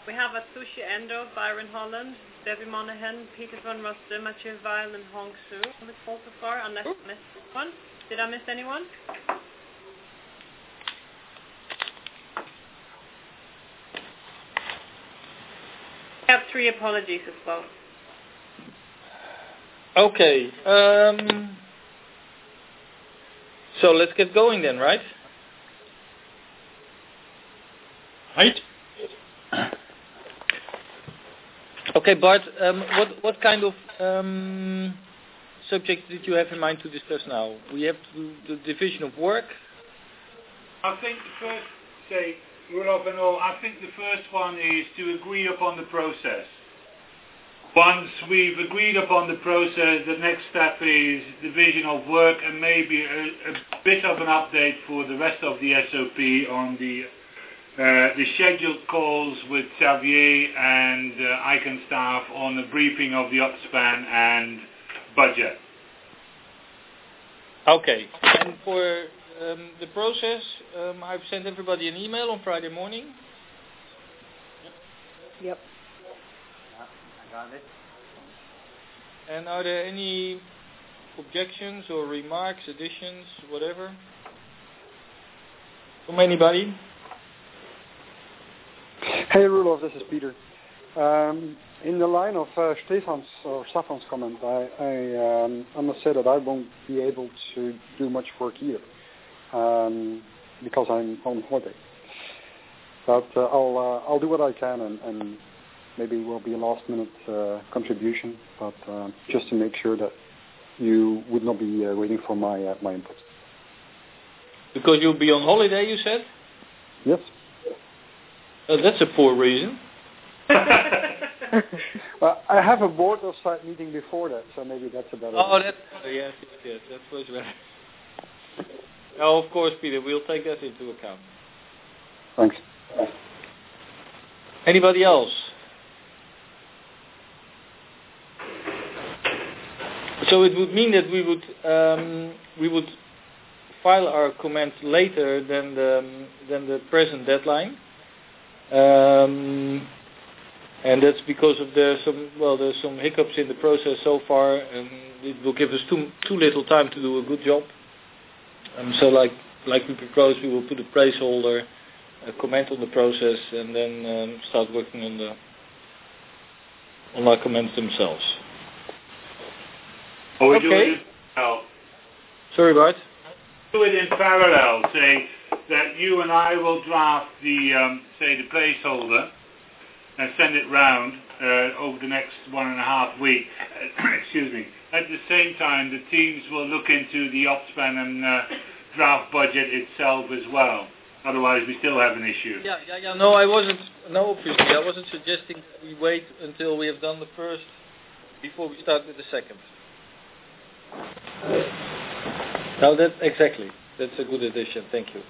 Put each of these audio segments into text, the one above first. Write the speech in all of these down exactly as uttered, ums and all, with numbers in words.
We have Atsushi Endo, Byron Holland, Debbie Monaghan, Peter van Roste, Mathieu Weil, and Hong Su on the call so far, unless I missed one. Did I miss anyone? I have three apologies as well. Okay. Um, so let's get going then, right? Right. Okay, Bart, um, what, what kind of um, subjects did you have in mind to discuss now? We have to, the division of work. I think the first, say, Rudolf and all, I think the first one is to agree upon the process. Once we've agreed upon the process, the next step is division of work and maybe a, a bit of an update for the rest of the S O P on the Uh, the scheduled calls with Xavier and uh, Icon staff on the briefing of the upspan and budget. Okay. And for um, the process, um, I've sent everybody an email on Friday morning. Yep. Yeah, I got it. And are there any objections or remarks, additions, whatever? From anybody? Hey Rudolf, this is Peter. Um, in the line of uh, Stefan's or Stefan's comment, I I, um, I must say that I won't be able to do much work either um, because I'm on holiday. But uh, I'll uh, I'll do what I can, and, and maybe it will be a last minute uh, contribution, but uh, just to make sure that you would not be uh, waiting for my uh, my input. Because you'll be on holiday, you said? Yes. Oh, that's a poor reason. Well, I have a board of site meeting before that, so maybe that's a better. Oh, that, oh, yes, yes, yes, that was better. Oh, of course, Peter, we'll take that into account. Thanks. Anybody else? So it would mean that we would um, we would file our comments later than the than the present deadline. Um, and that's because of there's some well there's some hiccups in the process so far, and it will give us too too little time to do a good job. Um, so like like we propose, we will put a placeholder, a comment on the process, and then um, start working on the on our comments themselves. Or we okay. do it in parallel. Sorry, Bart. Do it in parallel. Say that you and I will draft the um, say the placeholder and send it round uh, over the next one and a half weeks. Excuse me. At the same time, the teams will look into the Opspan and uh, draft budget itself as well. Otherwise, we still have an issue. Yeah, yeah, yeah. No, I wasn't. No, obviously, I wasn't suggesting we wait until we have done the first before we start with the second. No, that exactly. That's a good addition. Thank you.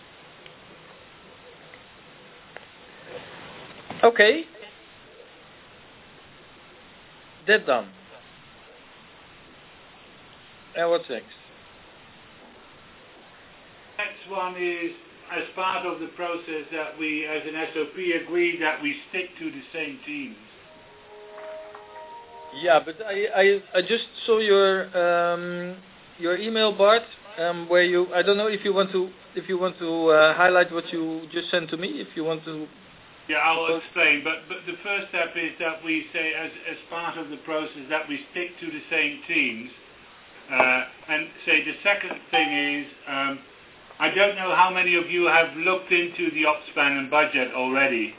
Okay. That done. And what's next? Next one is, as part of the process, that we, as an S O P, agree that we stick to the same teams. Yeah, but I, I, I just saw your um, your email, Bart, um, where you I don't know if you want to if you want to uh, highlight what you just sent to me. If you want to. Yeah, I'll explain. But but the first step is that we say, as as part of the process, that we stick to the same teams. Uh, and say the second thing is, um, I don't know how many of you have looked into the Opspan and budget already.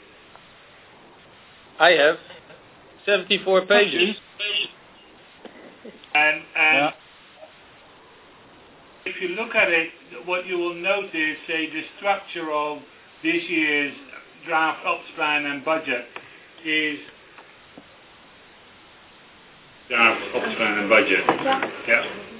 I have seventy-four pages. And and yeah. If you look at it, what you will notice, say, the structure of this year's draft Opspan and budget is draft Opspan and budget. Yeah. yeah.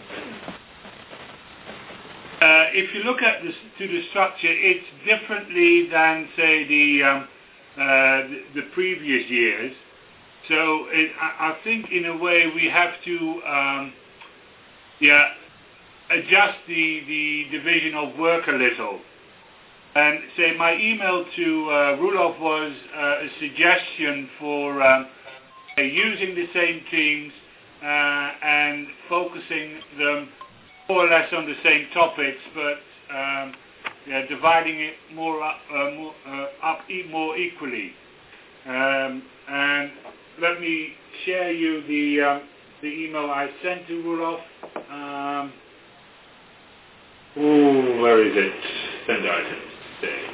Uh, if you look at this to the structure, it's differently than, say, the um, uh, the, the previous years. So it, I, I think, in a way, we have to, um, yeah, adjust the the division of work a little. And say my email to uh, Roelof was uh, a suggestion for um, uh, using the same teams uh, and focusing them more or less on the same topics, but um, yeah, dividing it more up, uh, more, uh, up e- more equally. Um, and let me share you the um, the email I sent to Roelof. Um, oh, where is it? Send items. There.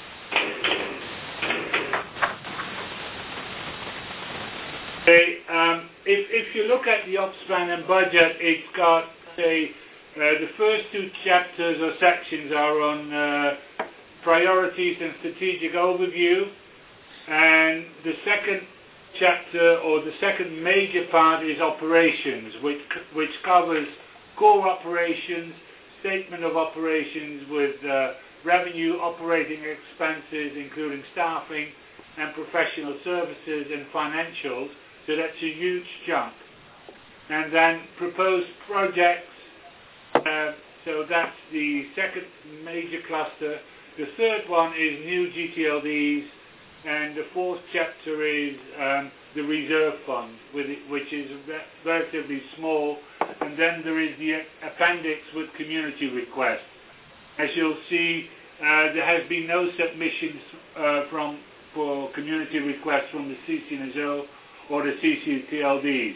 Okay, um, if, if you look at the ops plan and budget, it's got, say, uh, the first two chapters or sections are on uh, priorities and strategic overview, and the second chapter or the second major part is operations, which which covers core operations, statement of operations with uh, revenue, operating expenses, including staffing and professional services and financials. So that's a huge chunk. And then proposed projects. Uh, so that's the second major cluster. The third one is new G T L Ds. And the fourth chapter is um, the reserve fund, with it, which is re- relatively small. And then there is the appendix with community requests. As you'll see, uh, there has been no submissions uh, from for community requests from the C C N S O or the C C T L Ds.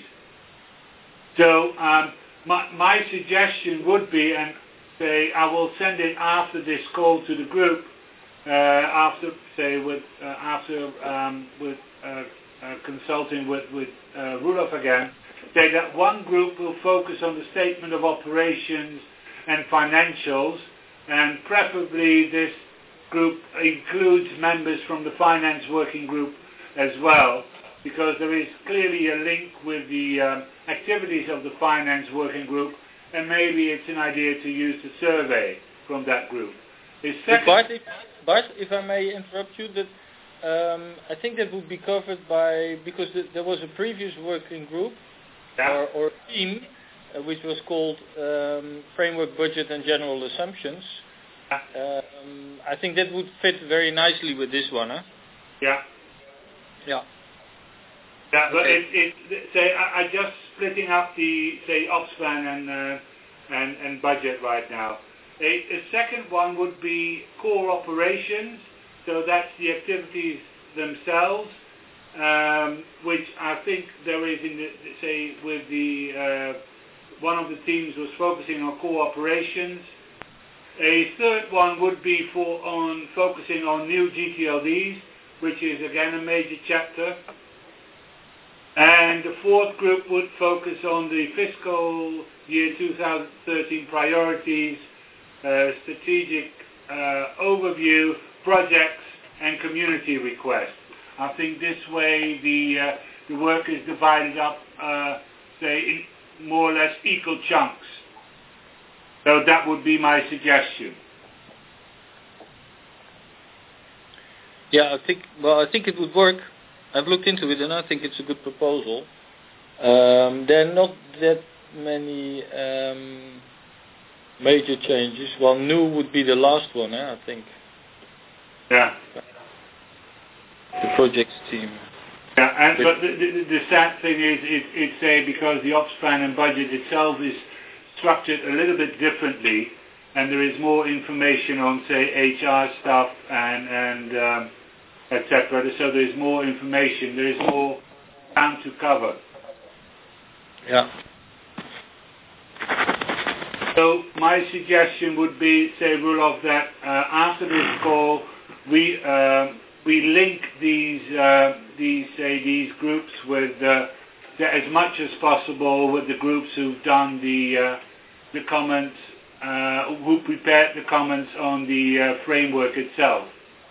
So um, my, my suggestion would be, and say I will send it after this call to the group, uh, after say with uh, after um, with uh, uh, consulting with with uh, Roelof again, say that one group will focus on the statement of operations and financials. And preferably this group includes members from the finance working group as well, because there is clearly a link with the um, activities of the finance working group, and maybe it's an idea to use the survey from that group. But Bart, if, Bart, if I may interrupt you, that um, I think that would be covered by, because th- there was a previous working group yeah. or, or team Uh, which was called um, Framework Budget and General Assumptions. Um, I think that would fit very nicely with this one, huh? Yeah. Yeah. Yeah, but okay. it, it, say, I, I just splitting up the, say, ops plan and, uh, and, and budget right now. A, a second one would be core operations, so that's the activities themselves, um, which I think there is in the, say, with the, uh, one of the teams was focusing on core operations. A third one would be for on focusing on new G T L Ds, which is again a major chapter. And the fourth group would focus on the fiscal year two thousand thirteen priorities, uh, strategic uh, overview, projects, and community requests. I think this way the uh, the work is divided up, uh, say, in more or less equal chunks. So that would be my suggestion. Yeah, I think, well, I think it would work. I've looked into it and I think it's a good proposal. Um, there are not that many um, major changes. Well, new would be the last one, eh, I think. Yeah. The projects team. Yeah, and, but the, the, the sad thing is, it, it's a, because the ops plan and budget itself is structured a little bit differently, and there is more information on, say, H R stuff and, and um, et cetera. So there is more information, there is more ground to cover. Yeah. So my suggestion would be, say, Roelof, that uh, after this call, we uh, we link these uh, these say these groups with uh, as much as possible with the groups who've done the uh, the comments, uh, who prepared the comments on the uh, framework itself.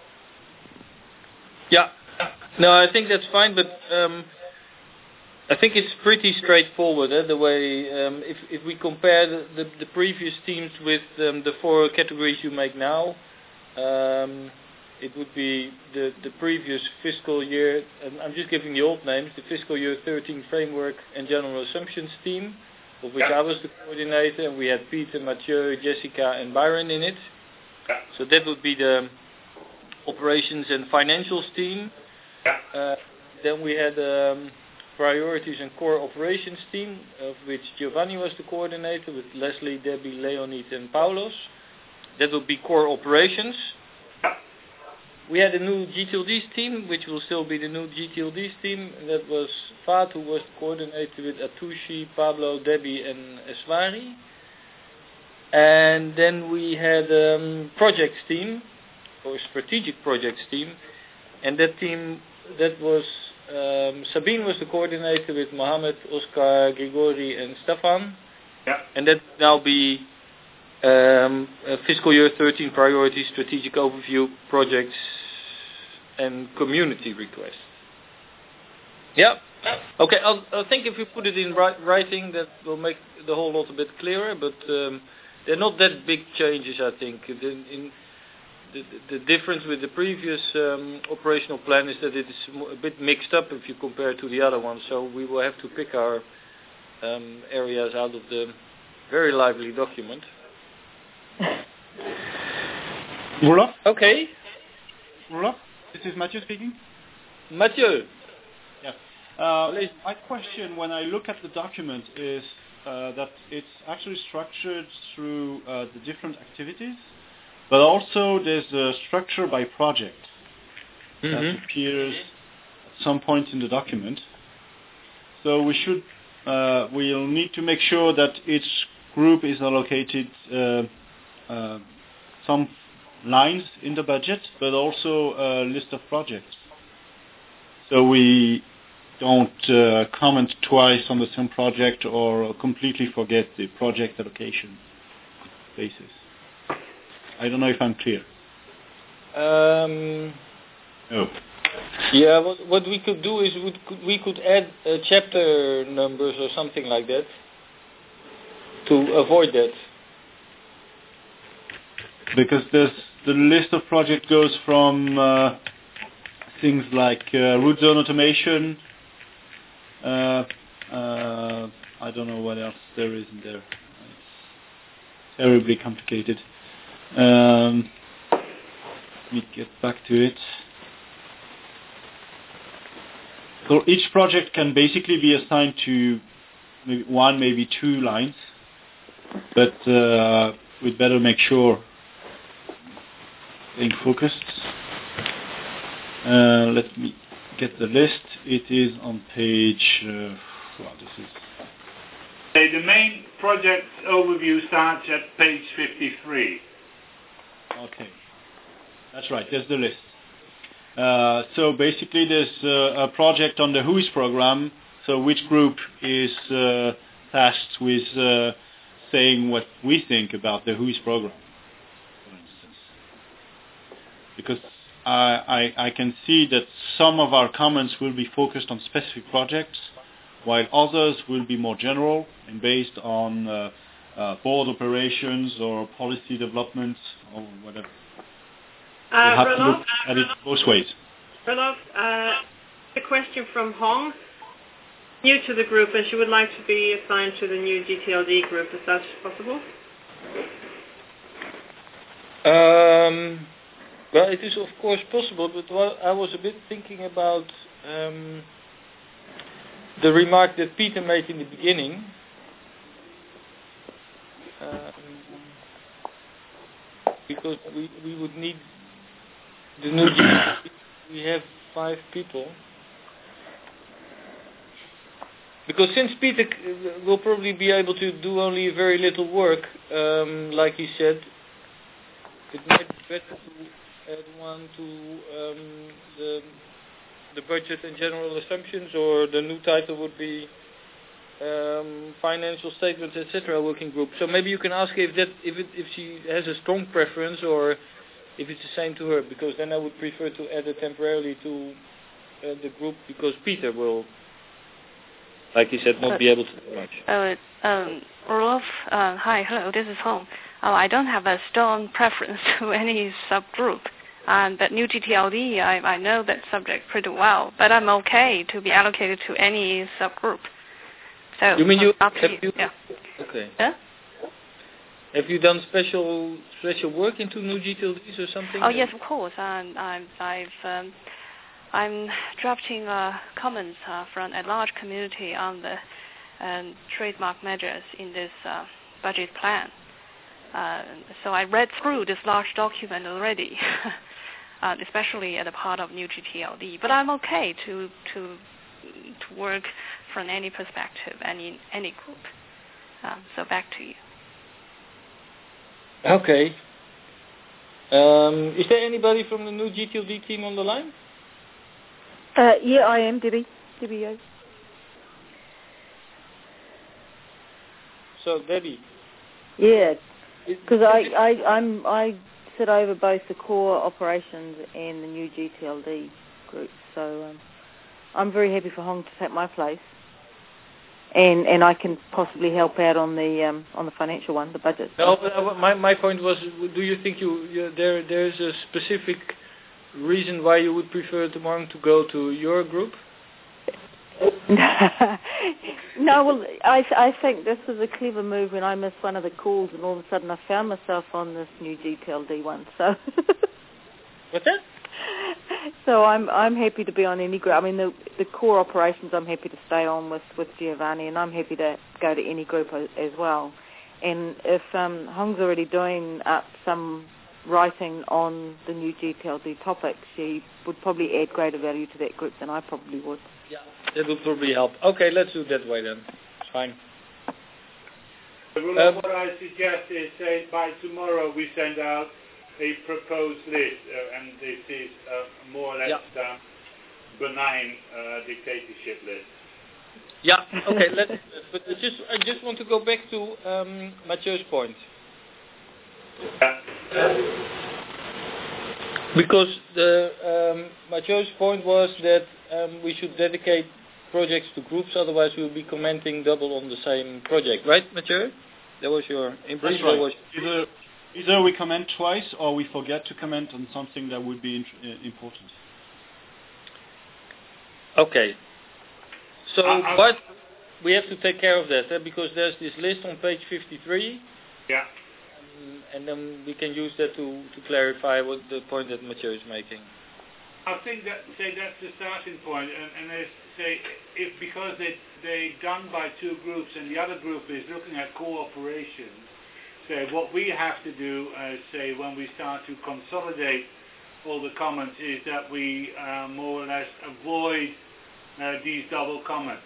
Yeah. No, I think that's fine, but um, I think it's pretty straightforward. Eh, the way um, if if we compare the, the, the previous teams with um, the four categories you make now. Um, It would be the, the previous fiscal year, and I'm just giving the old names, the fiscal year thirteen framework and general assumptions team, of which yeah. I was the coordinator, and we had Peter, Mathieu, Jessica, and Byron in it. So that would be the operations and financials team. Uh, then we had um, priorities and core operations team, of which Giovanni was the coordinator, with Leslie, Debbie, Leonid, and Paulos. That would be core operations. We had a new G T L Ds team, which will still be the new G T L Ds team. And that was Fat, who was the coordinator, with Atushi, Pablo, Debbie, and Eswari. And then we had um, projects team, or strategic projects team. And that team, that was, um, Sabine was the coordinator with Mohammed, Oscar, Grigori, and Stefan. Yeah. And that will now be um, uh, fiscal year thirteen priorities, strategic overview, projects, and community requests. Yeah. Okay, I'll, I think if we put it in ri- writing, that will make the whole lot a bit clearer, but um, they're not that big changes, I think. In, in the, the difference with the previous um, operational plan is that it is a bit mixed up if you compare to the other ones, so we will have to pick our um, areas out of the very lively document. Roelof? Okay. Roelof? This is Mathieu speaking. Mathieu. Yes. Uh, my question when I look at the document is uh, that it's actually structured through uh, the different activities, but also there's a structure by project mm-hmm. that appears at some point in the document. So we should, uh, we'll need to make sure that each group is allocated uh, uh, some lines in the budget, but also a list of projects. So we don't uh, comment twice on the same project or completely forget the project allocation basis. I don't know if I'm clear. Um, oh. Yeah, what, what we could do is we could, we could add uh, chapter numbers or something like that to avoid that. Because there's, the list of projects goes from uh, things like uh, root zone automation. Uh, uh, I don't know what else there is in there. It's terribly complicated. Um, let me get back to it. So each project can basically be assigned to maybe one, maybe two lines, but uh, we'd better make sure being focused. Uh, let me get the list. It is on page. Uh, well, this is. Okay, the main project overview starts at page fifty-three. Okay, that's right. There's the list. Uh, so basically, there's uh, a project on the W H O I S program. So which group is uh, tasked with uh, saying what we think about the W H O I S program, for instance? Because I, I, I can see that some of our comments will be focused on specific projects, while others will be more general and based on uh, uh, board operations or policy development or whatever. Uh, we'll have Roelof, to look at it both ways. Roelof, uh, a question from Hong, new to the group, and she would like to be assigned to the new G T L D group. Is that possible? Um, well, it is of course possible, but what I was a bit thinking about um, the remark that Peter made in the beginning. Um, because we, we would need the new G T L D, we have five people. Because since Peter will probably be able to do only very little work, um, like he said, it might be better to add one to um, the the budget and general assumptions, or the new title would be um, financial statements, et cetera. Working group. So maybe you can ask her if that if it, if she has a strong preference, or if it's the same to her. Because then I would prefer to add it temporarily to uh, the group, because Peter will, like he said, not uh, be able to do much. Uh, um, Roelof, uh, hi, hello, this is Hong. Uh, I don't have a strong preference to any subgroup, um, but new G T L D, I, I know that subject pretty well, but I'm okay to be allocated to any subgroup. So you mean you? Have you, yeah. Okay. Yeah? have you done special special work into new G T L Ds or something? Oh yes, of course. Um, I'm I've um, I'm drafting uh, comments uh, from a large community on the um, trademark measures in this uh, budget plan. Uh, so I read through this large document already, uh, especially at the part of new G T L D. But I'm okay to to to work from any perspective, any any group. Um, so back to you. Okay. Um, is there anybody from the new G T L D team on the line? Uh, yeah, I am, Debbie. Debbie Yeo. So, Debbie. Yeah, because I, I, I'm, I sit over both the core operations and the new G T L D group, so um, I'm very happy for Hong to take my place, and and I can possibly help out on the um, on the financial one, the budget. No, but uh, my my point was, do you think you, you there there's a specific reason why you would prefer tomorrow to go to your group? No, well, I I think this was a clever move when I missed one of the calls, and all of a sudden I found myself on this new G T L D one. So. What's that? So I'm I'm happy to be on any group. I mean, the the core operations I'm happy to stay on with, with Giovanni, and I'm happy to go to any group as well. And if um, Hong's already doing up some writing on the new G T L D topics, she would probably add greater value to that group than I probably would. Yeah, that would probably help. Okay, let's do it that way then. It's fine. Um, what I suggest is, say, by tomorrow we send out a proposed list, uh, and this is uh, more or less yeah. um, benign uh, dictatorship list. Yeah. Okay. Let's. But I just I just want to go back to um, Mathieu's point. Yeah. Because the um, Mathieu's point was that um, we should dedicate projects to groups, otherwise we'll be commenting double on the same project, right, Mathieu? That was your impression. That's right. Was either, either we comment twice or we forget to comment on something that would be int- important. Okay. So, uh, uh, but we have to take care of that, eh? Because there's this list on page fifty-three. Yeah. Um, and then we can use that to, to clarify what the point that Mathieu is making. I think that say that's the starting point, and, and they say if because they they done by two groups and the other group is looking at cooperation. Say what we have to do, uh, say when we start to consolidate all the comments, is that we uh, more or less avoid uh, these double comments.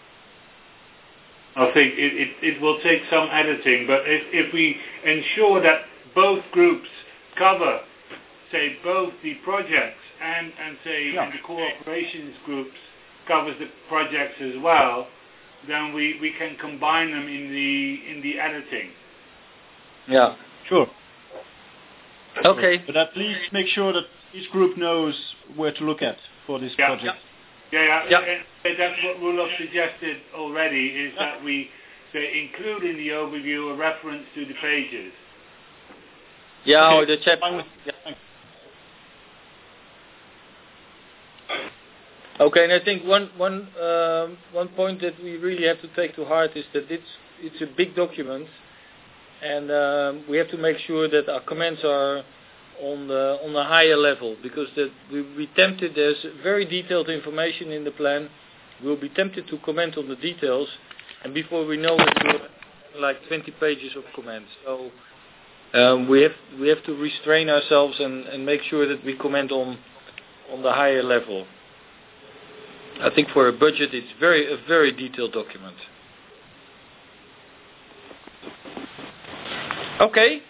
I think it, it, it will take some editing, but if, if we ensure that both groups cover, say, both the projects and, and say, yeah. and the cooperations groups covers the projects as well, then we, we can combine them in the in the editing. Yeah. Sure. Okay. But at least make sure that each group knows where to look at for this yeah. project. Yeah, yeah, yeah. And that's what Roelof suggested already, is yeah. that we say, include in the overview a reference to the pages. Yeah, okay. or the chapter. Yeah. Okay, and I think one one um, one point that we really have to take to heart is that it's it's a big document, and um, we have to make sure that our comments are on the on a higher level, because that we we tempted. There's very detailed information in the plan. We'll be tempted to comment on the details, and before we know it, we'll have like twenty pages of comments. So um, we have we have to restrain ourselves and, and make sure that we comment on on the higher level. I think for a budget, it's very a very detailed document. Okay.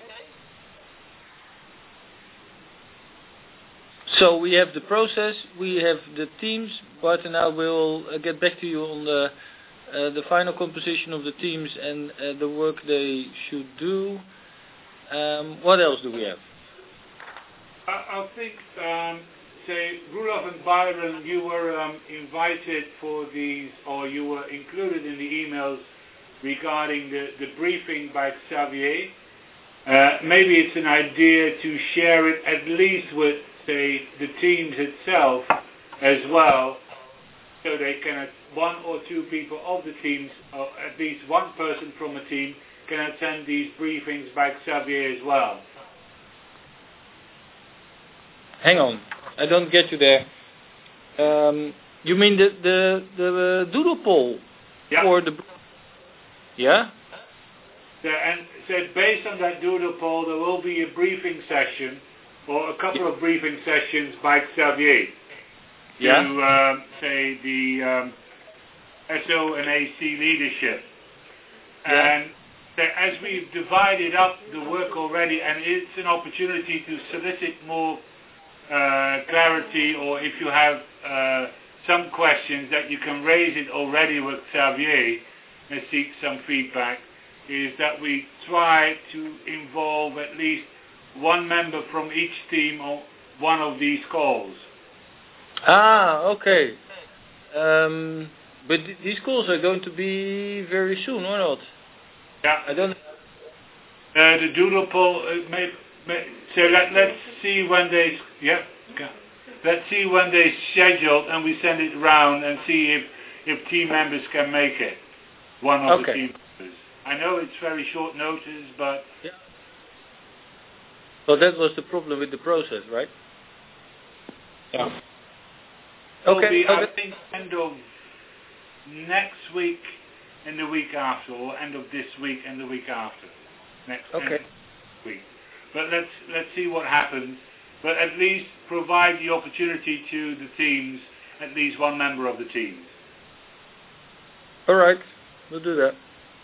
So we have the process, we have the teams. Bart and I will uh, get back to you on the uh, the final composition of the teams and uh, the work they should do. Um, what else do we have? I, I think, um, say, Roelof and Byron, you were um, invited for these, or you were included in the emails regarding the, the briefing by Xavier. Uh, maybe it's an idea to share it at least with, say, the teams itself as well, so they can, one or two people of the teams, or at least one person from a team, can attend these briefings by Xavier as well. Hang on, I don't get you there. Um, you mean the the the doodle poll yeah. or the yeah? So, and so based on that doodle poll, there will be a briefing session or a couple yeah. of briefing sessions by Xavier to yeah. um, say the um, S O and A C leadership. Yeah. And so as we've divided up the work already, and it's an opportunity to solicit more uh, clarity, or if you have uh, some questions that you can raise it already with Xavier and seek some feedback, is that we try to involve at least one member from each team on one of these calls. Ah, okay. Um, but th- these calls are going to be very soon, or not? Yeah. I don't. Uh, the doodle poll. Uh, may, may, so let let's see when they. Yeah. Okay. Let's see when they scheduled, and we send it round and see if if team members can make it. One of okay. the team members. I know it's very short notice, but. Yeah. Well, that was the problem with the process, right? Yeah. Okay. It'll be, okay. I think, end of next week and the week after, or end of this week and the week after. Next okay. week. But let's let's see what happens. But at least provide the opportunity to the teams, at least one member of the teams. All right, we'll do that.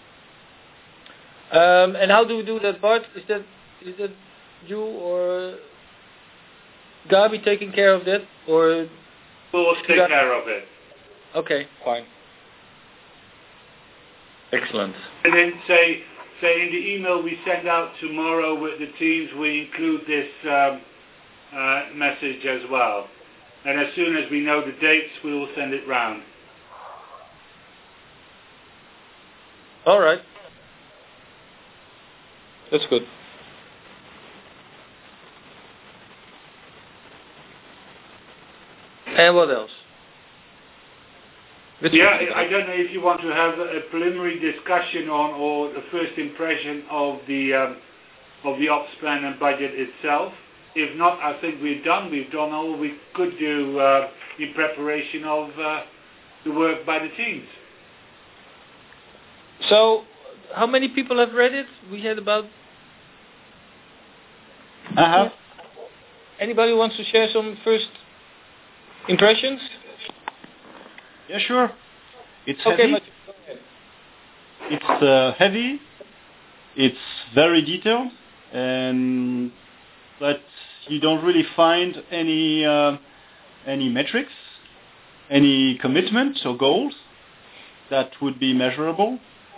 Um, and how do we do that, Bart? Is that is that you or Gabi taking care of that, or we'll take Gabi? care of it? Okay, fine. Excellent. And then say say in the email we send out tomorrow with the teams, we include this um, uh, message as well. And as soon as we know the dates, we will send it round. All right. That's good. And what else? Which yeah, I don't know if you want to have a preliminary discussion on, or the first impression of the um, of the ops plan and budget itself. If not, I think we're done. We've done all we could do uh, in preparation of uh, the work by the teams. So, how many people have read it? We had about. I have. Anybody wants to share some first impressions? Yeah, sure. It's okay, heavy. but It's uh, heavy. It's very detailed, and but you don't really find any uh, any metrics, any commitment or goals that would be measurable.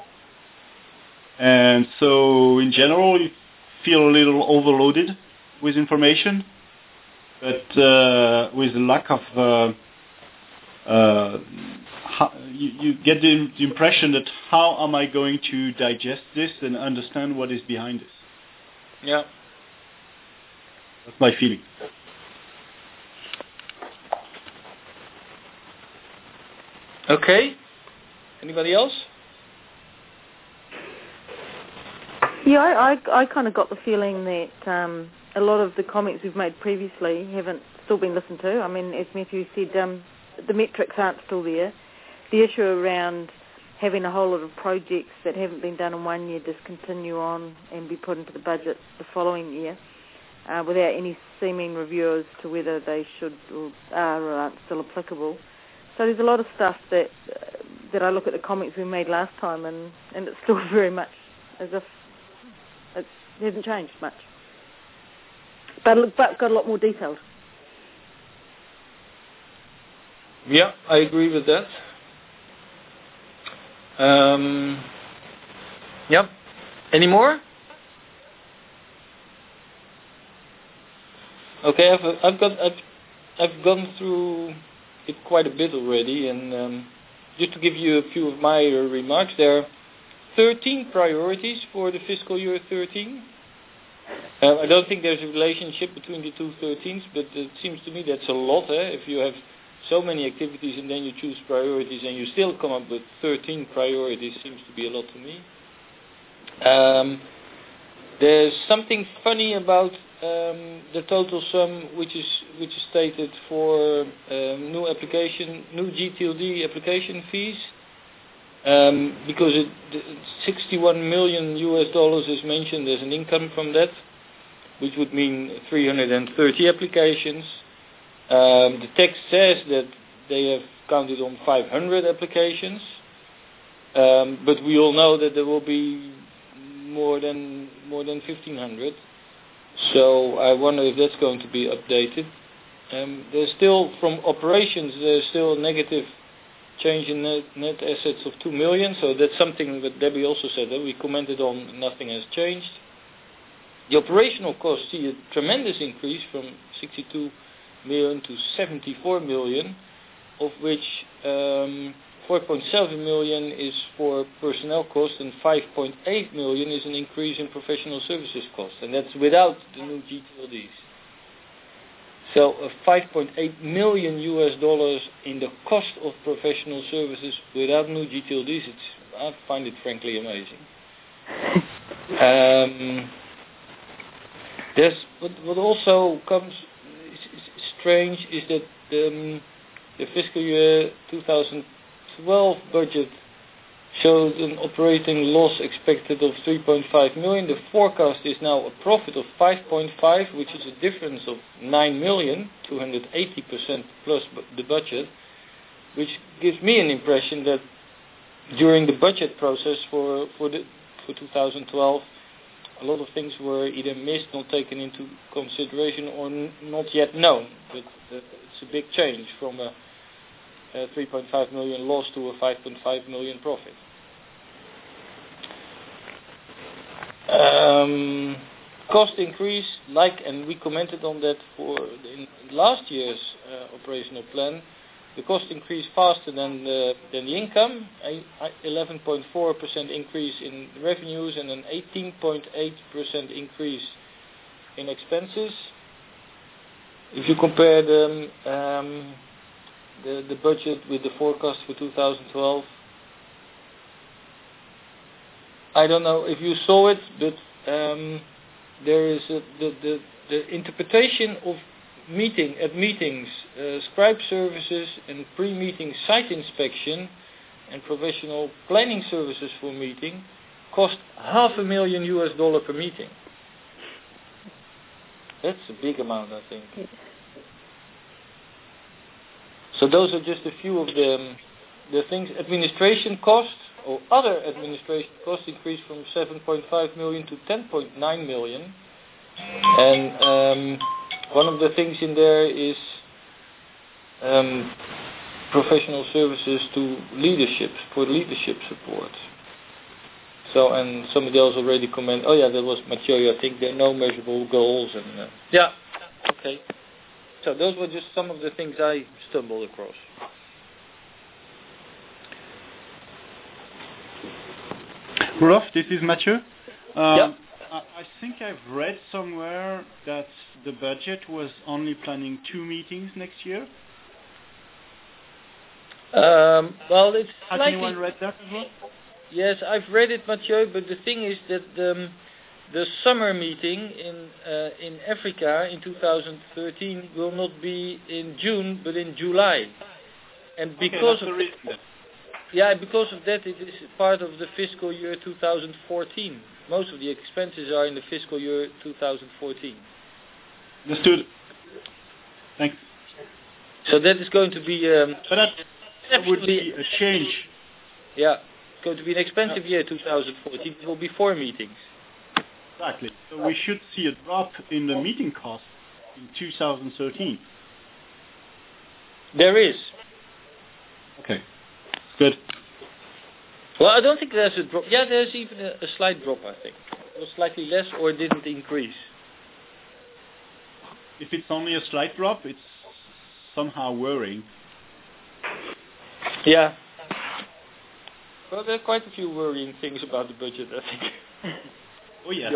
And so, in general, you feel a little overloaded with information, but uh, with a lack of uh, uh, how, you, you get the, the impression that how am I going to digest this and understand what is behind this? Yeah. That's my feeling. Okay. Anybody else? Yeah, I, I, I kind of got the feeling that um, a lot of the comments we've made previously haven't still been listened to. I mean, as Matthew said, um, the metrics aren't still there. The issue around having a whole lot of projects that haven't been done in one year just continue on and be put into the budget the following year uh, without any seeming review as to whether they should or are or aren't still applicable. So there's a lot of stuff that uh, that I look at the comments we made last time and, and it's still very much as if it hasn't changed much. But, but got a lot more detailed. Yeah, I agree with that. Um, yeah. Any more? Okay, I've I've got I've I've gone through it quite a bit already, and um, just to give you a few of my uh, remarks, there are thirteen priorities for the fiscal year thirteen. Uh, I don't think there's a relationship between the two thirteens, but it seems to me that's a lot. Eh? If you have so many activities and then you choose priorities and you still come up with thirteen priorities, seems to be a lot to me. Um, there's something funny about um, the total sum, which is which is stated for um, new application, new G T L D application fees, um, because it, sixty-one million U S dollars is mentioned as an income from that, which would mean three hundred thirty applications. Um, the text says that they have counted on five hundred applications, um, but we all know that there will be more than more than fifteen hundred. So I wonder if that's going to be updated. Um, there's still, from operations, there's still a negative change in net, net assets of two million. So that's something that Debbie also said that we commented on. Nothing has changed. The operational costs see a tremendous increase from sixty-two million to seventy-four million, of which um, four point seven million is for personnel costs and five point eight million is an increase in professional services costs, and that's without the new G T L Ds. So uh, five point eight million U S dollars in the cost of professional services without new G T L Ds. It's, I find it frankly amazing. um, there's what, what also comes is, is strange is that um, the fiscal year two thousand twelve budget showed an operating loss expected of three point five million. The forecast is now a profit of five point five, which is a difference of nine million, two hundred eighty percent plus the budget, which gives me an impression that during the budget process for for the for two thousand twelve, a lot of things were either missed, not taken into consideration, or n- not yet known. But uh, it's a big change from a Uh, three point five million loss to a five point five million profit. Um, cost increase, like, and we commented on that for in last year's uh, operational plan. The cost increased faster than the, than the income, eleven point four percent increase in revenues and an eighteen point eight percent increase in expenses. If you compare them. Um, The, the budget with the forecast for two thousand twelve. I don't know if you saw it, but um, there is a, the, the the interpretation of meeting at meetings, uh, scribe services and pre-meeting site inspection and professional planning services for meeting cost half a million U S dollar per meeting. That's a big amount, I think. So those are just a few of the, the things. Administration costs or other administration costs increased from seven point five million to ten point nine million. And um, one of the things in there is um, professional services to leadership, for leadership support. So, and somebody else already commented, oh yeah, that was Mathieu, I think there are no measurable goals. and uh, Yeah, okay. So those were just some of the things I stumbled across. Rolf, this is Mathieu. Um, yep. I, I think I've read somewhere that the budget was only planning two meetings next year. Um, well, it's Has slightly... anyone read that as well? Yes, I've read it, Mathieu, but the thing is that um, the summer meeting in uh, in Africa in two thousand thirteen will not be in June, but in July. And because okay, of the reason. yeah, because of that, it is part of the fiscal year two thousand fourteen. Most of the expenses are in the fiscal year two thousand fourteen. Understood. Thanks. So that is going to be. Um, but that, that would be a change. Yeah, it's going to be an expensive year, two thousand fourteen. It will be four meetings. Exactly. So we should see a drop in the meeting cost in two thousand thirteen. There is. Okay. Good. Well, I don't think there's a drop. Yeah, there's even a, a slight drop, I think. It was slightly less or it didn't increase. If it's only a slight drop, it's somehow worrying. Yeah. Well, there are quite a few worrying things about the budget, I think. Oh, yes.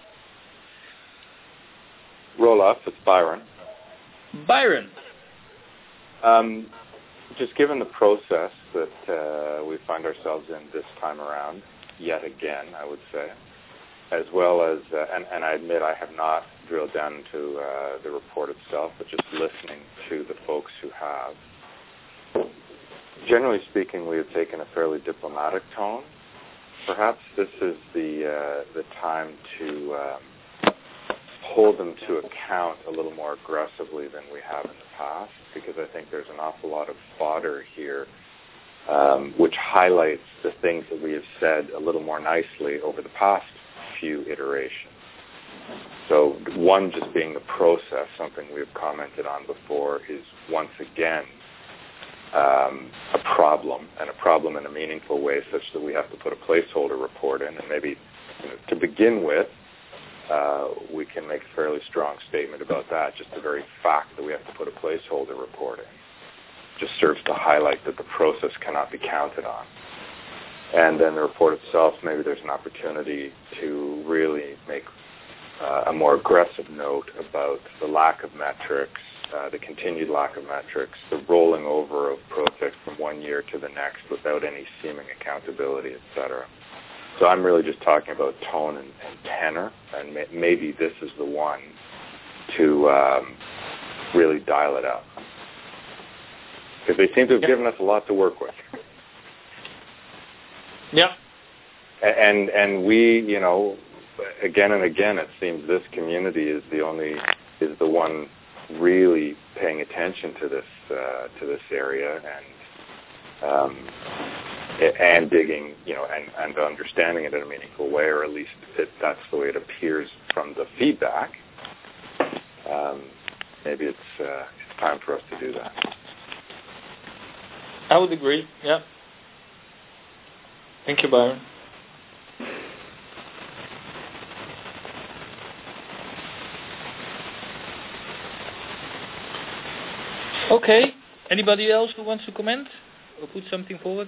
Roll off, it's Byron. Byron. Um, just given the process that uh, we find ourselves in this time around, yet again, I would say, as well as, uh, and, and I admit I have not drilled down into uh, the report itself, but just listening to the folks who have. Generally speaking, we have taken a fairly diplomatic tone. Perhaps this is the uh, the time to um, hold them to account a little more aggressively than we have in the past, because I think there's an awful lot of fodder here um, which highlights the things that we have said a little more nicely over the past few iterations. So one just being the process, something we have commented on before, is once again um, a problem, and a problem in a meaningful way such that we have to put a placeholder report in. And maybe, you know, to begin with, uh, we can make a fairly strong statement about that. Just the very fact that we have to put a placeholder report in just serves to highlight that the process cannot be counted on. And then the report itself, maybe there's an opportunity to really make uh, a more aggressive note about the lack of metrics, uh, the continued lack of metrics, the rolling over of projects from one year to the next without any seeming accountability, et cetera. So I'm really just talking about tone and, and tenor, and may, maybe this is the one to um, really dial it up. Because they seem to have yeah. given us a lot to work with. Yeah. And and we, you know, again and again, it seems this community is the only, is the one really paying attention to this uh, to this area and um, and digging, you know, and, and understanding it in a meaningful way, or at least it, that's the way it appears from the feedback. Um, maybe it's uh, it's time for us to do that. I would agree. Yeah. Thank you, Byron. Okay. Anybody else who wants to comment or put something forward?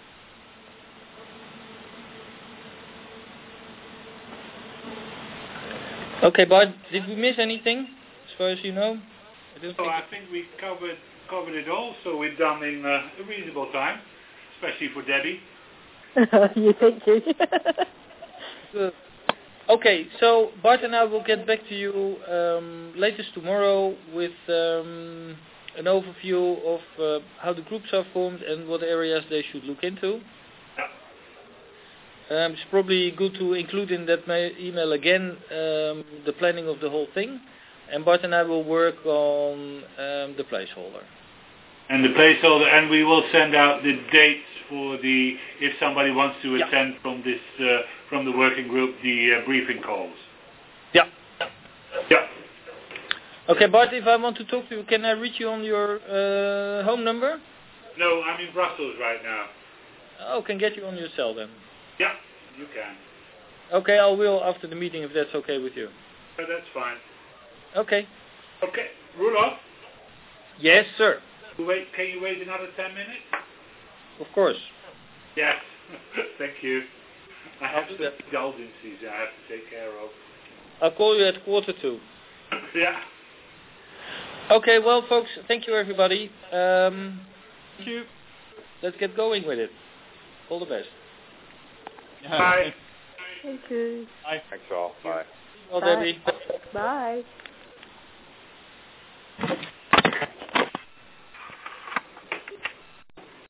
Okay, Bart, did we miss anything as far as you know? I don't so think I think we covered covered it all, so we're done in uh, a reasonable time, especially for Debbie. You think you? Good. Okay, so Bart and I will get back to you um, latest tomorrow with um, an overview of uh, how the groups are formed and what areas they should look into. Yeah. Um, it's probably good to include in that ma- email again um, the planning of the whole thing, and Bart and I will work on um, the placeholder. And the placeholder, and we will send out the dates for the, if somebody wants to yeah. attend from this, uh, from the working group, the uh, briefing calls. Yeah. Yeah. Okay, Bart, if I want to talk to you, can I reach you on your uh, home number? No, I'm in Brussels right now. Oh, can get you on your cell then. Yeah, you can. Okay, I will after the meeting if that's okay with you. But that's fine. Okay. Okay, Rudolph? Yes, sir. Wait, can you wait another ten minutes? Of course. Yes, thank you. I have I'll do some that. indulgencies I have to take care of. I'll call you at quarter two. Yeah. Okay, well, folks, thank you, everybody. Um, Thank you. let's get going with it. All the best. Yeah. Bye. Thank you. Bye. Thanks all. Bye. Well, Bye. Debbie. Bye.